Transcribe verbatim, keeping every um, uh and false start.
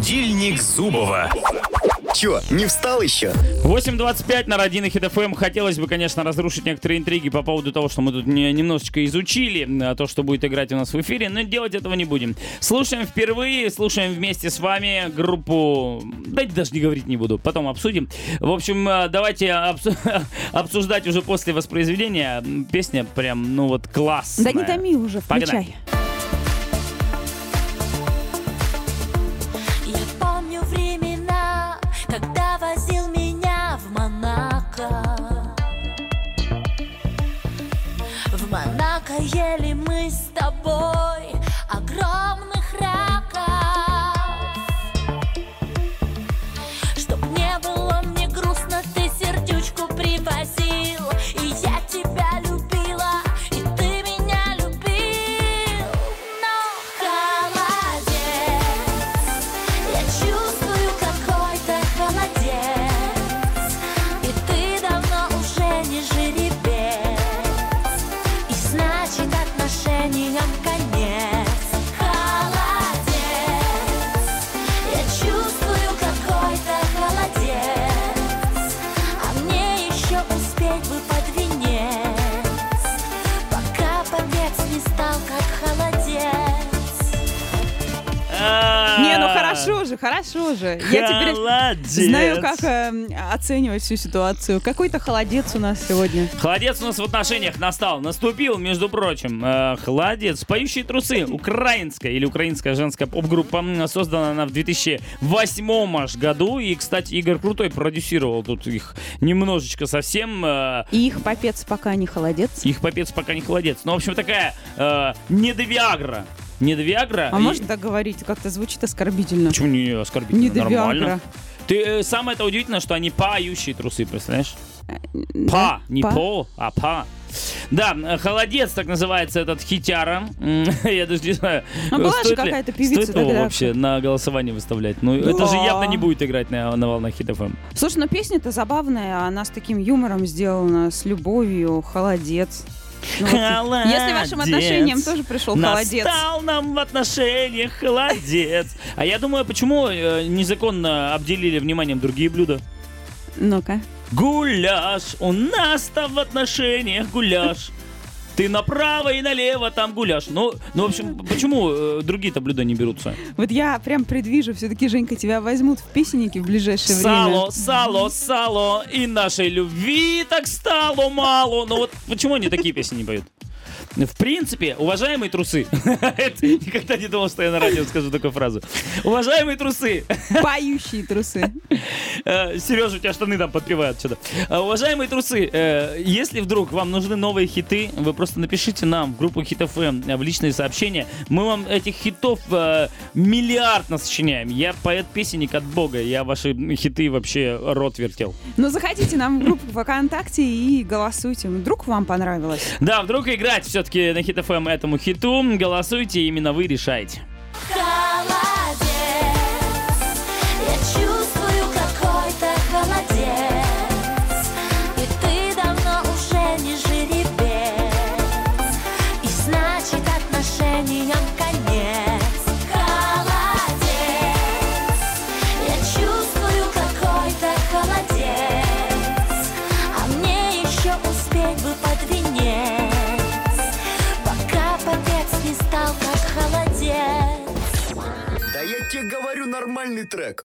Будильник Зубова. Чё, не встал еще? восемь двадцать пять на Радио Хит эф эм. Хотелось бы, конечно, разрушить некоторые интриги по поводу того, что мы тут не, немножечко изучили, а то, что будет играть у нас в эфире, но делать этого не будем. Слушаем впервые, слушаем вместе с вами группу... Да даже не говорить не буду, потом обсудим. В общем, давайте обсу... обсуждать уже после воспроизведения. Песня прям, ну вот, классная. Да не томи уже, включай. Погнали. Ели мы с тобой огромных раков, чтоб не было мне грустно, ты сердючку привозил, и я тебя любила, и ты меня любил. Но холодец, я чувствую, какой ты холодец, и ты давно уже не жеребец. Значит, отношениям конец. Холодец, я чувствую, какой ты холодец, а мне еще успеть бы под венец, пока побег не стал как холодец. Не, ну хорошо же, хорошо же. Я теперь знаю, как э, оценивать всю ситуацию. Какой-то холодец у нас сегодня. Холодец у нас в отношениях настал, наступил, между прочим. Э, холодец. Поющие трусы. Украинская или украинская женская поп-группа. Создана она в две тысячи восьмом аж году. И, кстати, Игорь Крутой продюсировал тут их немножечко совсем. Э, И их попец пока не холодец. Их попец пока не холодец. Ну, в общем, такая э, не до Виагра. Не до Виагра. А и... можно так говорить? Как-то звучит оскорбительно. Почему не оскорбительно? Не до Нормально. Виагра. Ты, э, самое это удивительно, что они поющие трусы, представляешь? Да? Па, не Па. по, а па. Да, холодец, так называется этот хитяра. Я даже не знаю. Ну, была же стоит ли- какая-то певица стоит его тогда. вообще на голосование выставлять? Ну, это же Да. явно не будет играть на, на волнах Хит эф эм. Слушай, ну песня-то забавная, она с таким юмором сделана, с любовью, холодец. Ну, вот, Холодец. если вашим отношениям тоже пришел холодец. Настал нам в отношениях холодец. А я думаю, почему э, незаконно обделили вниманием другие блюда? Ну-ка. Гуляш, у нас-то в отношениях гуляш. Ты направо и налево там гуляш. Ну, ну в общем, почему э, другие-то блюда не берутся? Вот я прям предвижу, все-таки, Женька, тебя возьмут в песенники в ближайшее Сало, время. сало, сало, и нашей любви так стало мало. Ну вот почему они такие песни не поют? В принципе, уважаемые трусы, это никогда не думал, что я на радио скажу такую фразу. Уважаемые трусы. Поющие трусы. Сережа, у тебя штаны там подпевают что-то. Уважаемые трусы, если вдруг вам нужны новые хиты, вы просто напишите нам в группу Хит эф эм в личные сообщения. Мы вам этих хитов миллиард насочиняем. Я поэт-песенник от Бога. Я ваши хиты вообще рот вертел. Ну, заходите нам в группу ВКонтакте и голосуйте. Вдруг вам понравилось. Да, вдруг играть все-таки на Хит эф эм этому хиту. Голосуйте, именно вы решаете. Холодец, я чувствую, какой ты холодец, и ты давно уже не жеребец, и значит отношениям конец. Холодец, я чувствую, какой ты холодец, а мне еще успеть бы под венец, пока попец не стал как холодец. Да я тебе говорю, нормальный трек.